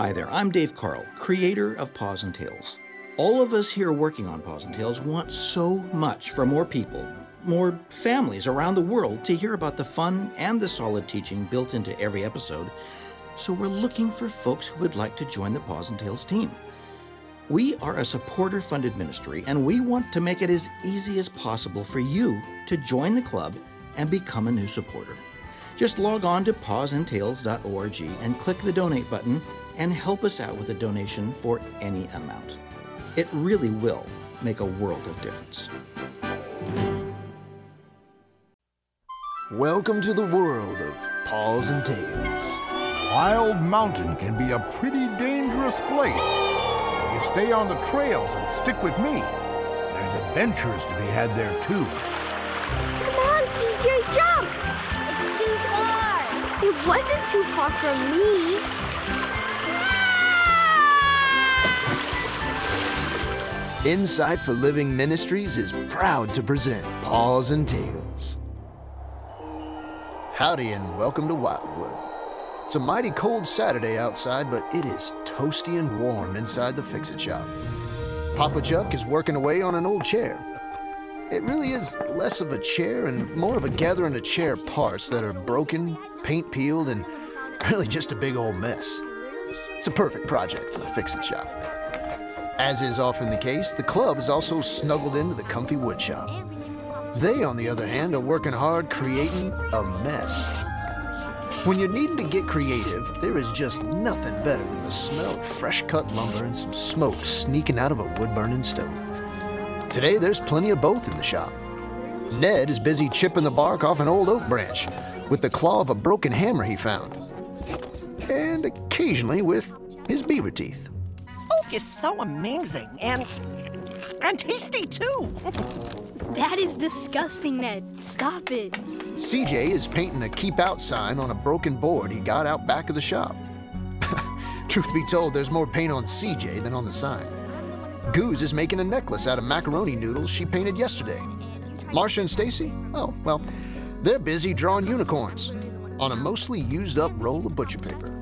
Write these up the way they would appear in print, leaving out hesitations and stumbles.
Hi there, I'm Dave Carl, creator of Paws and Tales. All of us here working on Paws and Tales want so much for more people, more families around the world to hear about the fun and the solid teaching built into every episode, so we're looking for folks who would like to join the Paws and Tales team. We are a supporter-funded ministry, and we want to make it as easy as possible for you to join the club and become a new supporter. Just log on to pawsandtails.org and click the donate button and help us out with a donation for any amount. It really will make a world of difference. Welcome to the world of Paws and Tales. Wild Mountain can be a pretty dangerous place. You stay on the trails and stick with me. There's adventures to be had there too. Come on, CJ, jump! It's too far. It wasn't too far from me. Insight for Living Ministries is proud to present Paws and Tales. Howdy and welcome to Wildwood. It's a mighty cold Saturday outside, but it is toasty and warm inside the Fix-It shop. Papa Chuck is working away on an old chair. It really is less of a chair and more of a gathering of chair parts that are broken, paint peeled, and really just a big old mess. It's a perfect project for the Fix-It shop. As is often the case, the club is also snuggled into the comfy wood shop. They, on the other hand, are working hard creating a mess. When you're needing to get creative, there is just nothing better than the smell of fresh-cut lumber and some smoke sneaking out of a wood-burning stove. Today, there's plenty of both in the shop. Ned is busy chipping the bark off an old oak branch with the claw of a broken hammer he found. And occasionally with his beaver teeth. Oak is so amazing and tasty, too. That is disgusting, Ned. Stop it. CJ is painting a keep out sign on a broken board he got out back of the shop. Truth be told, there's more paint on CJ than on the sign. Goose is making a necklace out of macaroni noodles she painted yesterday. Marcia and Stacy? Oh, well, they're busy drawing unicorns on a mostly used up roll of butcher paper.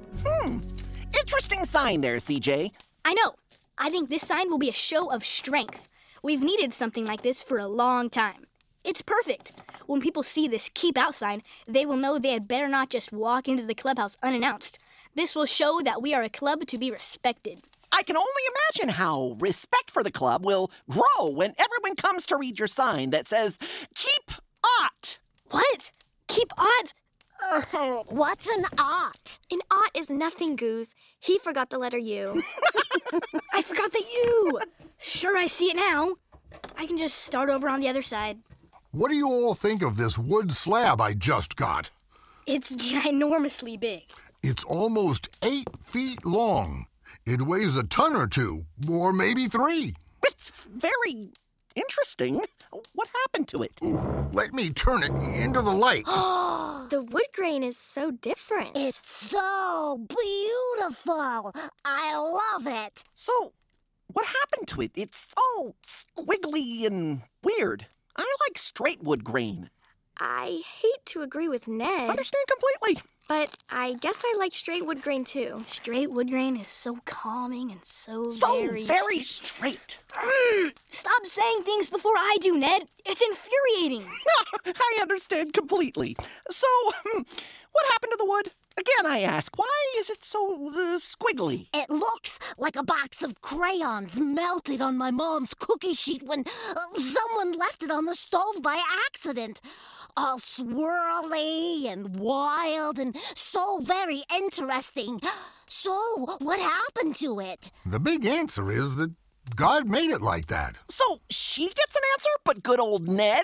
Interesting sign there, CJ. I know. I think this sign will be a show of strength. We've needed something like this for a long time. It's perfect. When people see this keep out sign, they will know they had better not just walk into the clubhouse unannounced. This will show that we are a club to be respected. I can only imagine how respect for the club will grow when everyone comes to read your sign that says, Keep Ought. What? Keep ought? What's an ought? An ought is nothing, Goose. He forgot the letter U. I forgot the U. Sure, I see it now. I can just start over on the other side. What do you all think of this wood slab I just got? It's ginormously big. It's almost 8 feet long. It weighs a ton or two, or maybe 3. It's very interesting. What happened to it? Let me turn it into the light. The wood grain is so different. It's so beautiful. I love it. So, what happened to it? It's so squiggly and weird. I like straight wood grain. I hate to agree with Ned, Understand completely. but I guess I like straight wood grain too. Straight wood grain is so calming and so Very straight. Stop saying things before I do, Ned. It's infuriating. I understand completely. So, what happened to the wood? Again, I ask, why is it so squiggly? It looks like a box of crayons melted on my mom's cookie sheet when someone left it on the stove by accident. All swirly and wild and so very interesting. So, what happened to it? The big answer is that God made it like that. So, she gets an answer, but good old Ned?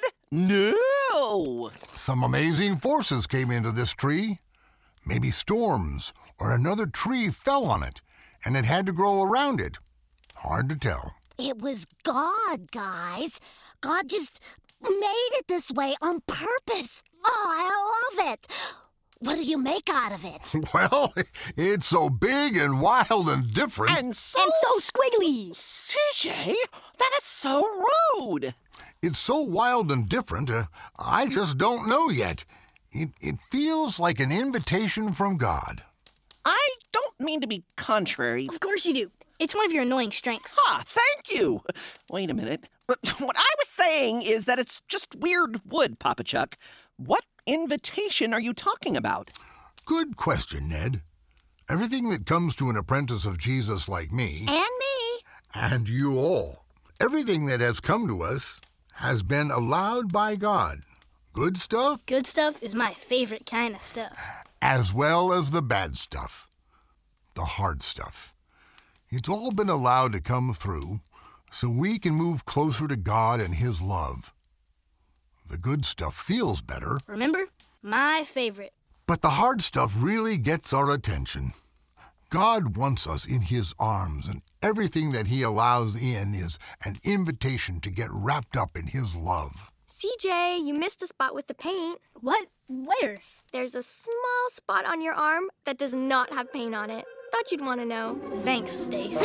No! Some amazing forces came into this tree. Maybe storms or another tree fell on it, and it had to grow around it. Hard to tell. It was God, guys. God just made it this way on purpose. Oh, I love it. What do you make out of it? Well, it's so big and wild and different. And so squiggly. CJ, that is so rude. It's so wild and different, I just don't know yet. It feels like an invitation from God. I don't mean to be contrary. Of course you do. It's one of your annoying strengths. Thank you. Wait a minute. But what I was saying is that it's just weird wood, Papa Chuck. What invitation are you talking about? Good question, Ned. Everything that comes to an apprentice of Jesus like me... And me. And you all. Everything that has come to us has been allowed by God. Good stuff, Good stuff is my favorite kind of stuff. as well as the bad stuff. The hard stuff. It's all been allowed to come through so we can move closer to God and His love. The good stuff feels better, Remember? My favorite. but the hard stuff really gets our attention. God wants us in His arms, and everything that He allows in is an invitation to get wrapped up in His love. CJ, you missed a spot with the paint. What? Where? There's a small spot on your arm that does not have paint on it. Thought you'd want to know. Thanks, Stace.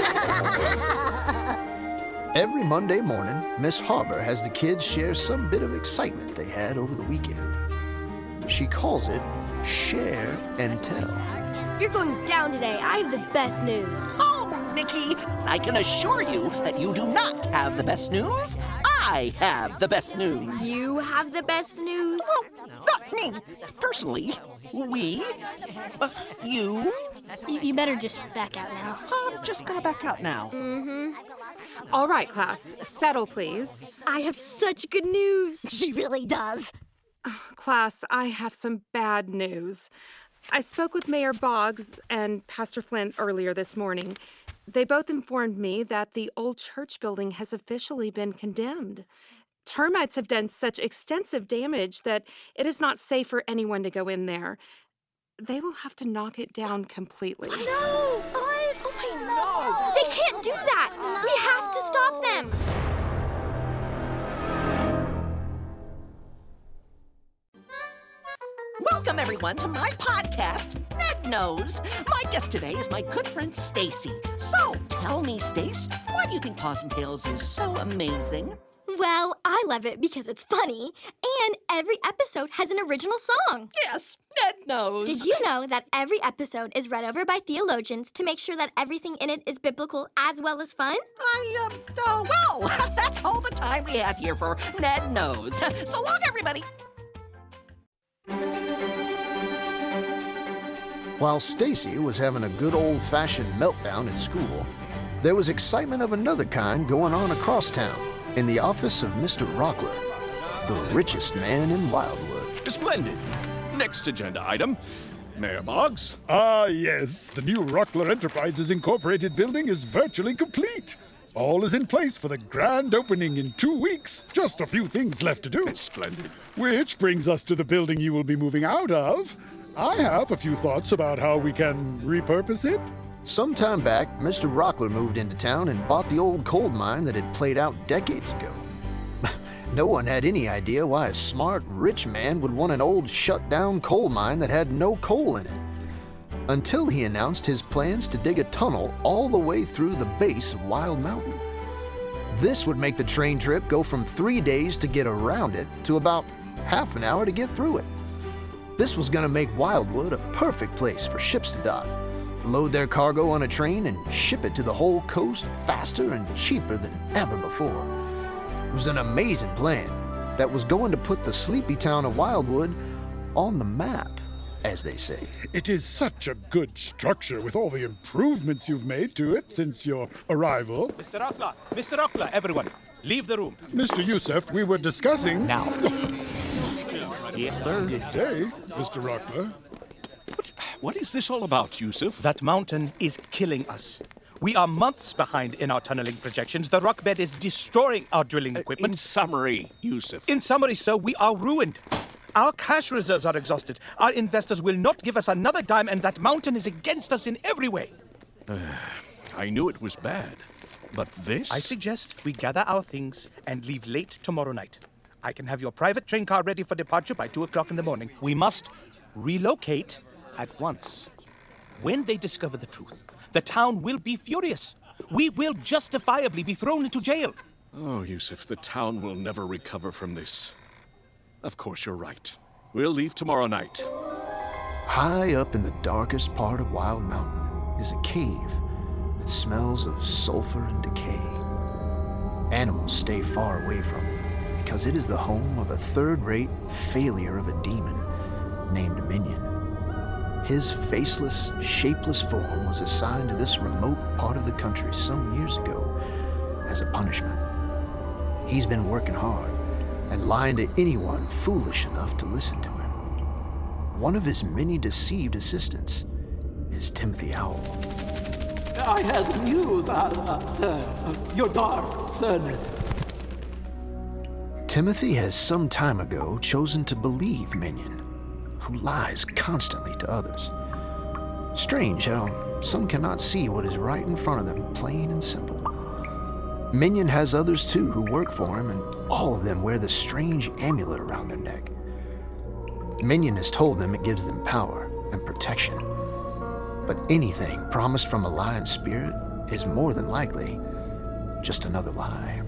Every Monday morning, Miss Harbor has the kids share some bit of excitement they had over the weekend. She calls it Share and Tell. You're going down today. I have the best news. Oh, Nikki, I can assure you that you do not have the best news. I have the best news. You have the best news? Not me, personally. We. You. You better just back out now. I'm just gonna back out now. All right, class, settle, please. I have such good news. She really does. Class, I have some bad news. I spoke with Mayor Boggs and Pastor Flint earlier this morning. They both informed me that the old church building has officially been condemned. Termites have done such extensive damage that it is not safe for anyone to go in there. They will have to knock it down completely. No! What? Oh, no! They can't do that! We have to stop them! Welcome, everyone, to my podcast, Ned Knows. My guest today is my good friend, Stacy. So, tell me, Stace, why do you think Paws and Tails is so amazing? Well, I love it because it's funny, and every episode has an original song. Yes, Ned knows. Did you know that every episode is read over by theologians to make sure that everything in it is biblical as well as fun? Well, that's all the time we have here for Ned Knows. So long, everybody. While Stacy was having a good old-fashioned meltdown at school, there was excitement of another kind going on across town in the office of Mr. Rockler, the richest man in Wildwood. Splendid. Next agenda item, Mayor Boggs. Ah, yes. The new Rockler Enterprises Incorporated building is virtually complete. All is in place for the grand opening in 2 weeks. Just a few things left to do. Splendid. Which brings us to the building you will be moving out of. I have a few thoughts about how we can repurpose it. Some time back, Mr. Rockler moved into town and bought the old coal mine that had played out decades ago. No one had any idea why a smart, rich man would want an old, shut-down coal mine that had no coal in it. Until he announced his plans to dig a tunnel all the way through the base of Wild Mountain. This would make the train trip go from 3 days to get around it to about half an hour to get through it. This was going to make Wildwood a perfect place for ships to dock, load their cargo on a train, and ship it to the whole coast faster and cheaper than ever before. It was an amazing plan that was going to put the sleepy town of Wildwood on the map, as they say. It is such a good structure with all the improvements you've made to it since your arrival. Mr. Rockler, everyone, leave the room. Mr. Youssef, we were discussing... Now. Yes, sir. Good day, Mr. Rockler. What is this all about, Yusuf? That mountain is killing us. We are months behind in our tunneling projections. The rock bed is destroying our drilling equipment. In summary, Yusuf. In summary, sir, we are ruined. Our cash reserves are exhausted. Our investors will not give us another dime, and that mountain is against us in every way. I knew it was bad, but this? I suggest we gather our things and leave late tomorrow night. I can have your private train car ready for departure by 2 o'clock in the morning. We must relocate at once. When they discover the truth, the town will be furious. We will justifiably be thrown into jail. Oh, Yusuf, the town will never recover from this. Of course, you're right. We'll leave tomorrow night. High up in the darkest part of Wild Mountain is a cave that smells of sulfur and decay. Animals stay far away from it because it is the home of a third-rate failure of a demon named Minion. His faceless, shapeless form was assigned to this remote part of the country some years ago as a punishment. He's been working hard and lying to anyone foolish enough to listen to him. One of his many deceived assistants is Timothy Owl. I have news, sir. Your dark service. Timothy has some time ago chosen to believe Minion, who lies constantly to others. Strange how some cannot see what is right in front of them, plain and simple. Minion has others too who work for him, and all of them wear the strange amulet around their neck. Minion has told them it gives them power and protection. But anything promised from a lying spirit is more than likely just another lie.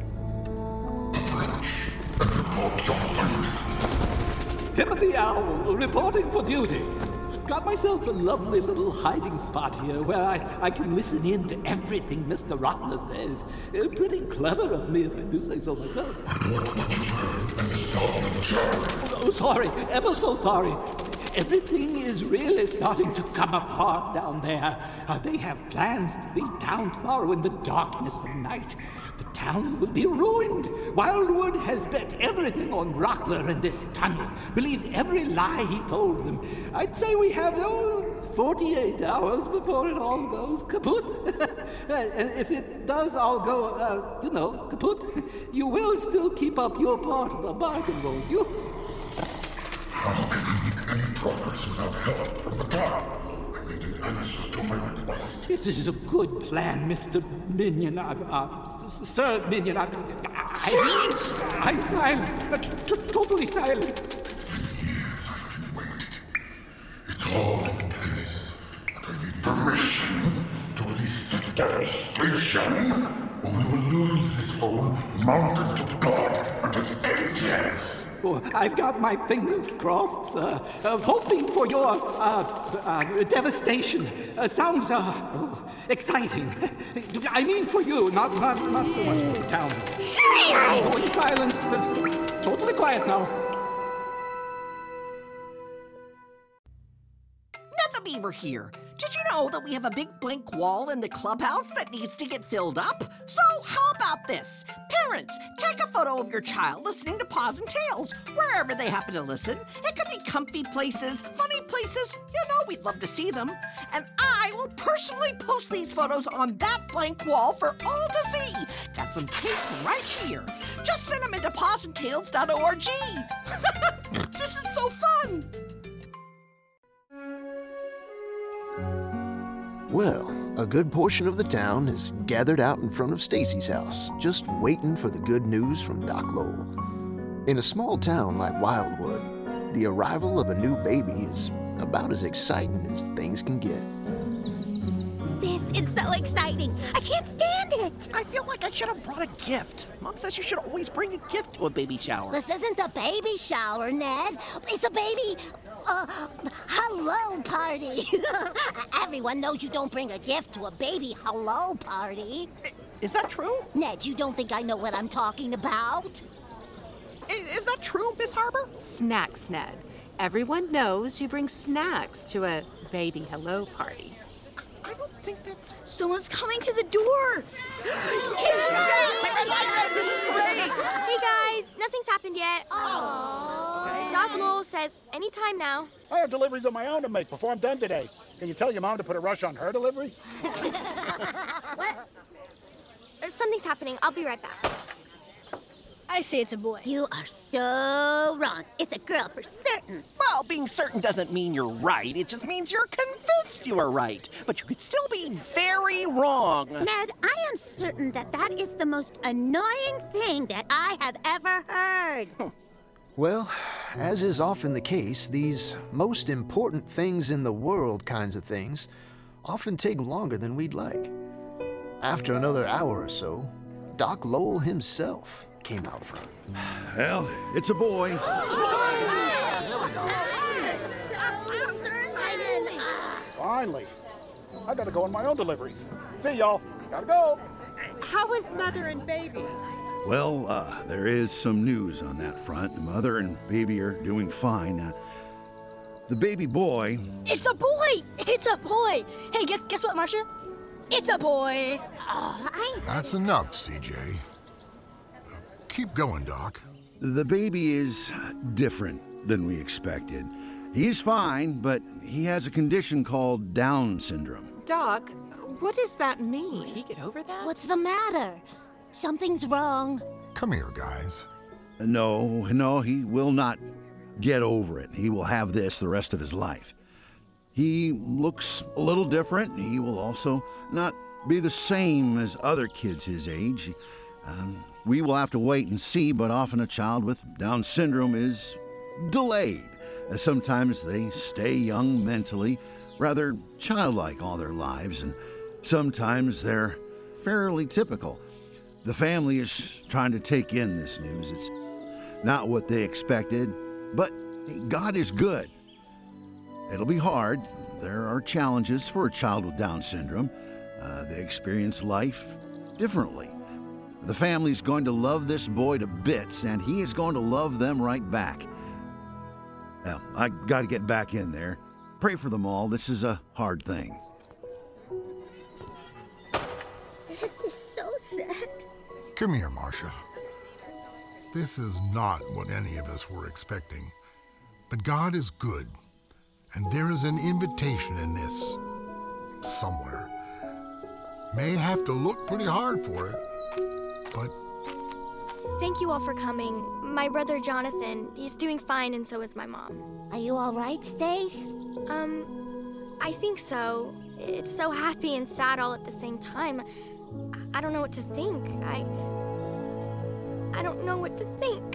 Timothy Owl, reporting for duty. Got myself a lovely little hiding spot here where I can listen in to everything Mr. Rottler says. Pretty clever of me, if I do say so myself. Oh, sorry, ever so sorry. Everything is really starting to come apart down there. They have plans to leave town tomorrow in the darkness of night. The town will be ruined. Wildwood has bet everything on Rockler and this tunnel, believed every lie he told them. I'd say we have 48 hours before it all goes kaput. And if it does all go, kaput, you will still keep up your part of the bargain, won't you? How can we make any progress without help from the top? I need an answer to my request. This is a good plan, Mr. Minion. Sir Minion, I'm silent. Totally silent. For years I've been waiting. It's all in place. But I need permission to release the devastation, or we will lose this home mounted to God and its angels. Oh, I've got my fingers crossed, sir. Hoping for your devastation. Sounds exciting. I mean for you, not so much for the town. Going silent, but totally quiet now. Ned the Beaver here. Did you know that we have a big blank wall in the clubhouse that needs to get filled up? So how about this? Parents, take a photo of your child listening to Paws and Tails, wherever they happen to listen. It could be comfy places, funny places. We'd love to see them. And I will personally post these photos on that blank wall for all to see. Got some tape right here. Just send them into pawsandtails.org. This is so fun. Well, a good portion of the town is gathered out in front of Stacy's house, just waiting for the good news from Doc Lowell. In a small town like Wildwood, the arrival of a new baby is about as exciting as things can get. This is so exciting. I can't stand it. I feel like I should have brought a gift. Mom says you should always bring a gift to a baby shower. This isn't a baby shower, Ned. It's a baby, hello party. Everyone knows you don't bring a gift to a baby hello party. Is that true? Ned, you don't think I know what I'm talking about? Is that true, Miss Harbor? Snacks, Ned. Everyone knows you bring snacks to a baby hello party. I don't think that's... Someone's coming to the door. This is great. Hey guys, nothing's happened yet. Doc Lowell says anytime now. I have deliveries of my own to make before I'm done today. Can you tell your mom to put a rush on her delivery? What? Something's happening. I'll be right back. I say it's a boy. You are so wrong. It's a girl for certain. Well, being certain doesn't mean you're right. It just means you're convinced you are right. But you could still be very wrong. Ned, I am certain that that is the most annoying thing that I have ever heard. Well, as is often the case, these most important things in the world kinds of things often take longer than we'd like. After another hour or so, Doc Lowell himself came out front. Well, it's a boy. Finally. I gotta go on my own deliveries. See y'all. Gotta go. How is Mother and Baby? Well, there is some news on that front. Mother and Baby are doing fine. The baby boy... It's a boy! It's a boy! Hey, guess what, Marcia? It's a boy! That's enough, CJ. Keep going, Doc. The baby is different than we expected. He's fine, but he has a condition called Down syndrome. Doc, what does that mean? Will he get over that? What's the matter? Something's wrong. Come here, guys. No, he will not get over it. He will have this the rest of his life. He looks a little different. He will also not be the same as other kids his age. We will have to wait and see, but often a child with Down syndrome is delayed. Sometimes they stay young mentally, rather childlike all their lives, and sometimes they're fairly typical. The family is trying to take in this news. It's not what they expected, but God is good. It'll be hard. There are challenges for a child with Down syndrome. They experience life differently. The family's going to love this boy to bits, and he is going to love them right back. Well, I got to get back in there. Pray for them all. This is a hard thing. This is so sad. Come here, Marcia. This is not what any of us were expecting. But God is good, and there is an invitation in this somewhere. May have to look pretty hard for it, but... Thank you all for coming. My brother Jonathan, he's doing fine, and so is my mom. Are you all right, Stace? I think so. It's so happy and sad all at the same time. I don't know what to think. I don't know what to think.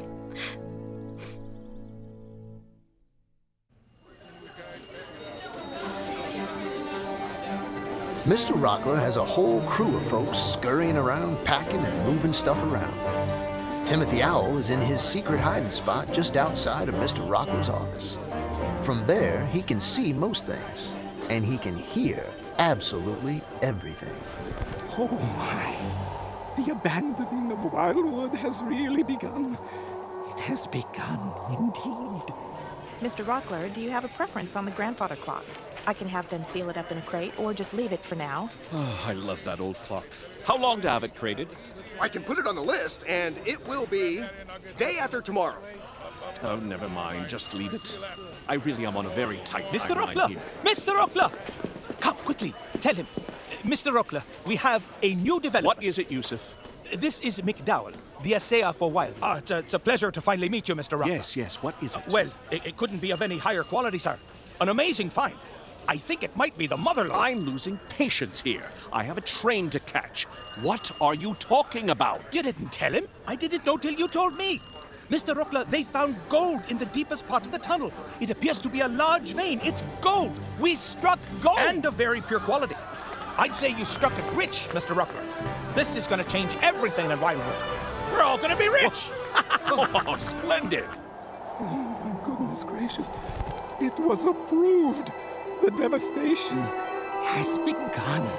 Mr. Rockler has a whole crew of folks scurrying around, packing and moving stuff around. Timothy Owl is in his secret hiding spot just outside of Mr. Rockler's office. From there, he can see most things, and he can hear absolutely everything. Oh my! The abandoning of Wildwood has really begun. It has begun, indeed. Mr. Rockler, do you have a preference on the grandfather clock? I can have them seal it up in a crate or just leave it for now. Oh, I love that old clock. How long to have it crated? I can put it on the list, and it will be day after tomorrow. Oh, never mind. Just leave it. I really am on a very tight Mr. timeline Rockler! here. Mr. Rockler! Come, quickly. Tell him. Mr. Rockler, we have a new development. What is it, Yusuf? This is McDowell, the assayer for Wild. It's a pleasure to finally meet you, Mr. Rockler. Yes. What is it? Well, it couldn't be of any higher quality, sir. An amazing find. I think it might be the motherlode. I'm losing patience here. I have a train to catch. What are you talking about? You didn't tell him. I didn't know till you told me. Mr. Rockler, they found gold in the deepest part of the tunnel. It appears to be a large vein. It's gold. We struck gold. And of very pure quality. I'd say you struck it rich, Mr. Rockler. This is going to change everything in Wildwood. We're all going to be rich. Oh, splendid. Oh, my goodness gracious. It was approved. The devastation has begun.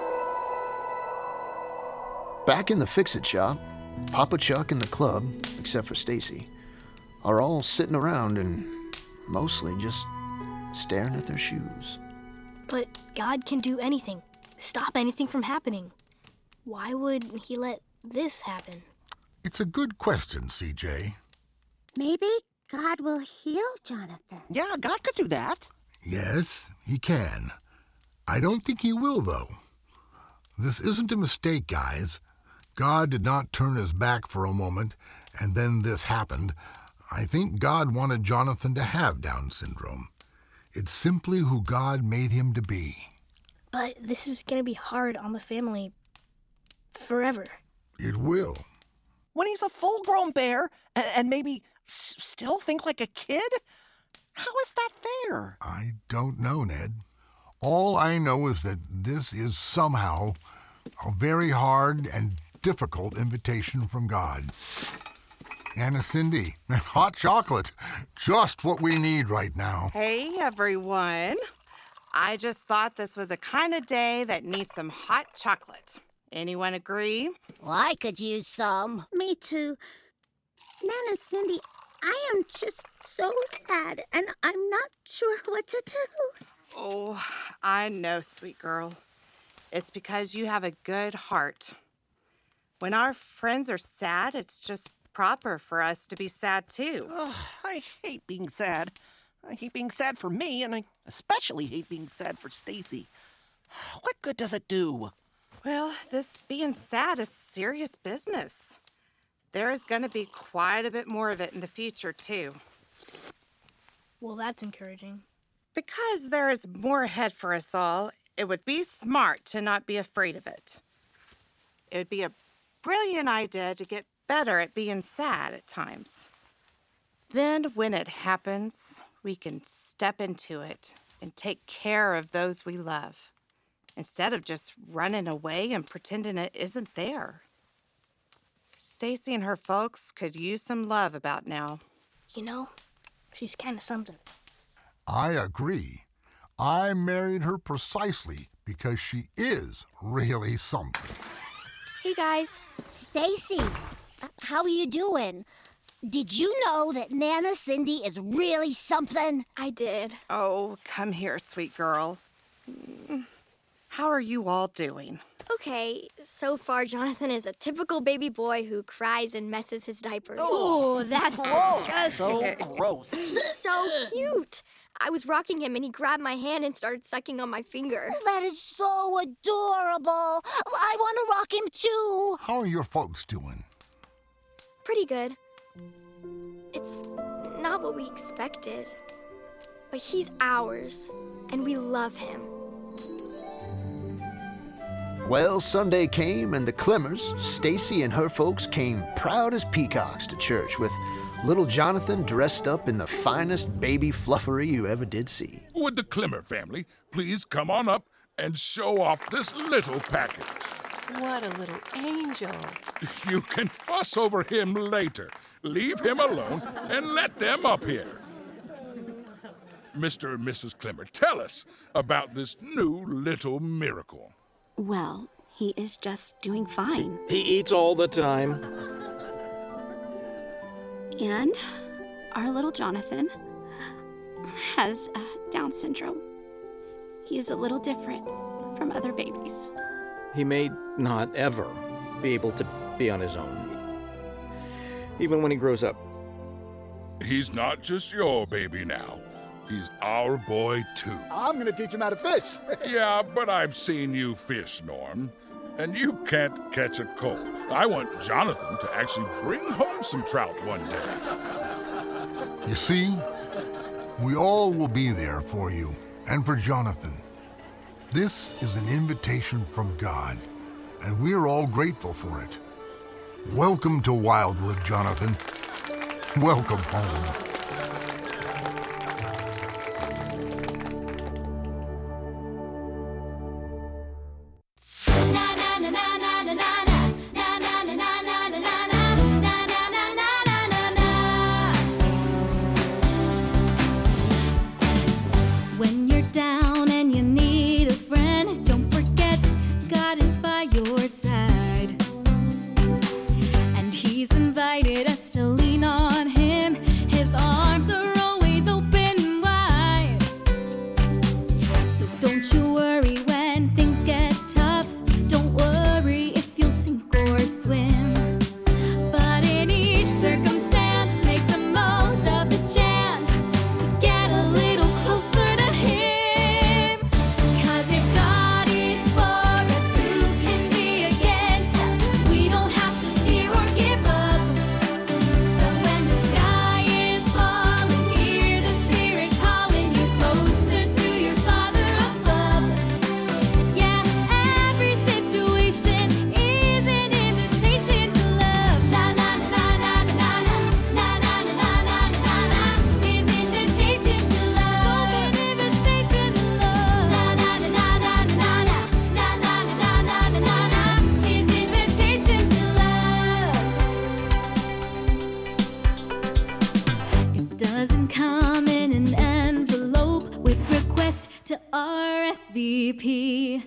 Back in the Fix-It shop, Papa Chuck and the club, except for Stacy, are all sitting around and mostly just staring at their shoes. But God can do anything, stop anything from happening. Why would he let this happen? It's a good question, CJ. Maybe God will heal Jonathan. Yeah, God could do that. Yes, he can. I don't think he will, though. This isn't a mistake, guys. God did not turn his back for a moment, and then this happened. I think God wanted Jonathan to have Down syndrome. It's simply who God made him to be. But this is going to be hard on the family forever. It will. When he's a full-grown bear and maybe still think like a kid? How is that fair? I don't know, Ned. All I know is that this is somehow a very hard and difficult invitation from God. Anna Cindy, and hot chocolate. Just what we need right now. Hey, everyone. I just thought this was a kind of day that needs some hot chocolate. Anyone agree? Well, I could use some. Me too. Nana Cindy, I am just so sad, and I'm not sure what to do. Oh, I know, sweet girl. It's because you have a good heart. When our friends are sad, it's just proper for us to be sad too. Oh, I hate being sad. I hate being sad for me, and I especially hate being sad for Stacy. What good does it do? Well, this being sad is serious business. There is going to be quite a bit more of it in the future, too. Well, that's encouraging. Because there is more ahead for us all, it would be smart to not be afraid of it. It would be a brilliant idea to get better at being sad at times. Then, when it happens, we can step into it and take care of those we love, instead of just running away and pretending it isn't there. Stacy and her folks could use some love about now. You know, she's kind of something. I agree. I married her precisely because she is really something. Hey, guys. Stacy, how are you doing? Did you know that Nana Cindy is really something? I did. Oh, come here, sweet girl. How are you all doing? Okay, so far Jonathan is a typical baby boy who cries and messes his diapers. Oh, that's disgusting. So gross. He's so cute. I was rocking him and he grabbed my hand and started sucking on my finger. Oh, that is so adorable. I want to rock him too. How are your folks doing? Pretty good. It's not what we expected. But he's ours, and we love him. Well, Sunday came, and the Klimmers, Stacy and her folks, came proud as peacocks to church with little Jonathan dressed up in the finest baby fluffery you ever did see. Would the Klimmer family please come on up and show off this little package? What a little angel. You can fuss over him later. Leave him alone and let them up here. Mr. and Mrs. Klimmer, tell us about this new little miracle. Well, he is just doing fine. He eats all the time. And our little Jonathan has Down syndrome. He is a little different from other babies. He may not ever be able to be on his own, even when he grows up. He's not just your baby now. He's our boy, too. I'm going to teach him how to fish. Yeah, but I've seen you fish, Norm. And you can't catch a cold. I want Jonathan to actually bring home some trout one day. You see, we all will be there for you and for Jonathan. This is an invitation from God, and we're all grateful for it. Welcome to Wildwood, Jonathan. Welcome home. When you're down and you need a friend, don't forget God is by your side. And He's invited us to lean on Him. His arms RSVP.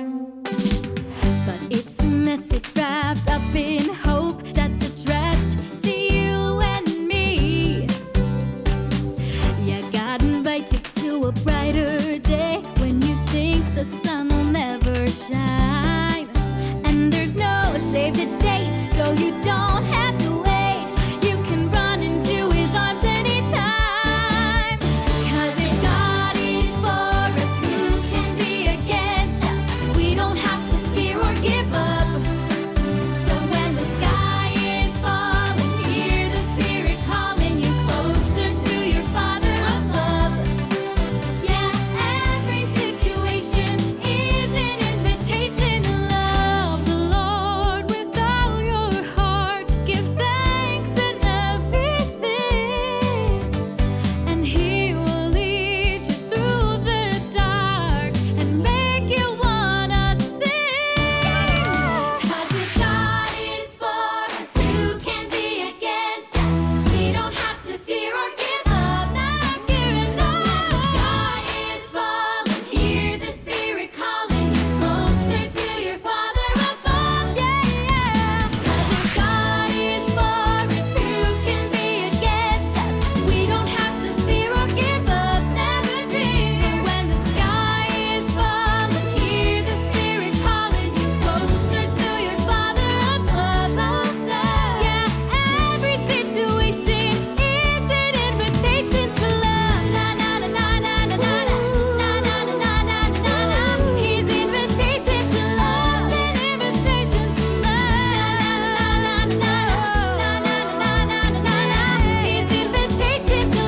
But it's a message wrapped up in hope that's addressed to you and me. You got invited to a brighter day when you think the sun will never shine. And there's no save the date, so you don't have to wait. You can run into his arms anytime. 'Cause if God is for us, who can be against us? We don't have to fear or give up. So when the sky is falling, hear the Spirit calling you closer to your Father above. Yeah, every situation is an invitation to love the Lord with all your heart. Give thanks in everything, and He will lead you through the dark and make you wanna sing. 'Cause if God is for us, who can be against us? We don't have to fear or give up. Not give us up. When the sky is falling, hear the Spirit calling you closer to your Father above. Yeah, yeah. 'Cause if God is for us, who can be against us? We don't have to fear or give up. Never fear. So when the sky is falling, hear the Spirit calling you closer to your Father above. I'll say, yeah, every situation is an invitation to love. Na na na na na na na na na na na na na na. His invitation to love, an invitation to love. Na na na na na na na na na na. His invitation to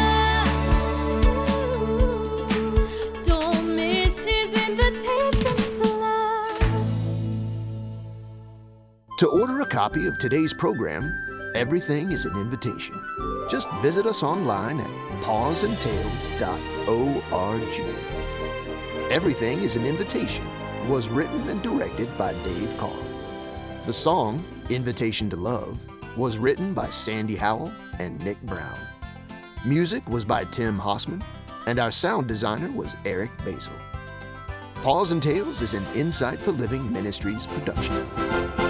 love. Don't miss his invitation to love. To order a copy of today's program, Everything is an Invitation, just visit us online at pawsandtails.org. Everything is an Invitation was written and directed by Dave Carr. The song, Invitation to Love, was written by Sandy Howell and Nick Brown. Music was by Tim Hossman, and our sound designer was Eric Basil. Paws and Tales is an Insight for Living Ministries production.